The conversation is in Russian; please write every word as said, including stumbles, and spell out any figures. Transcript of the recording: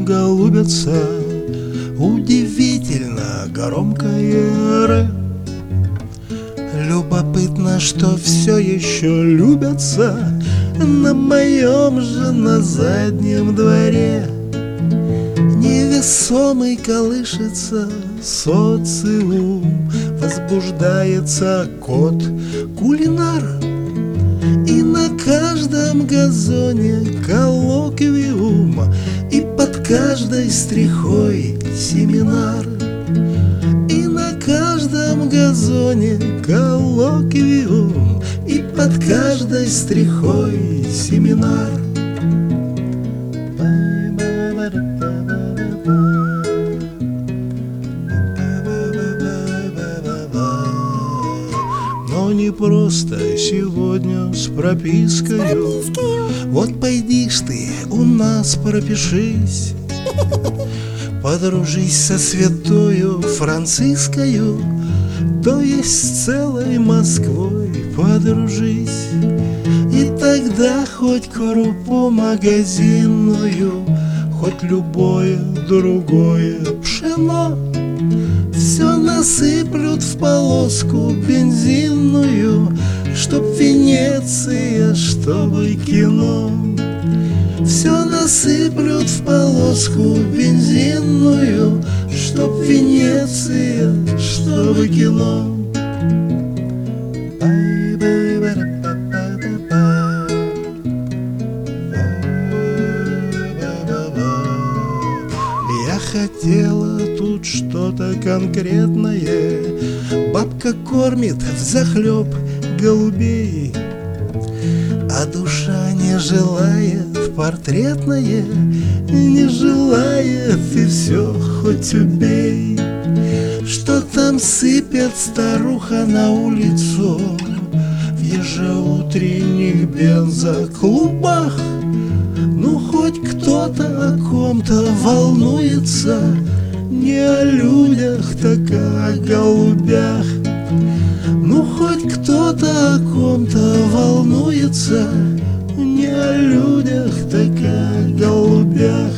голубятся. Удивительно громкое ре. Любопытно, что все еще любятся на моем же на заднем дворе. Невесомый колышется социум, возбуждается кот-кулинар. И на каждом газоне коллоквиум, и под каждой стрихой семинар. И на каждом газоне коллоквиум, и под каждой стрихой семинар. Но не просто сегодня с пропискою. С пропискою. Вот пойдишь ты у нас пропишись, подружись со святою Францискою, то есть с целой Москвой подружись. И тогда хоть крупу магазинную, хоть любое другое пшено, все насыплют в полоску бензинную, чтоб Венеция, чтобы кино. Все насыплют в полоску бензинную, чтоб Венеция, чтобы кино. Я хотела тут что-то конкретное. Бабка кормит взахлеб голубей, а душа не желает портретное, не желает, и все хоть убей. Что там сыпет старуха на улицу в ежеутренних бензоклубах? Ну хоть кто-то о ком-то волнуется, не о людях, так о голубях. Ну хоть кто-то о ком-то волнуется, не о людях, так о голубях.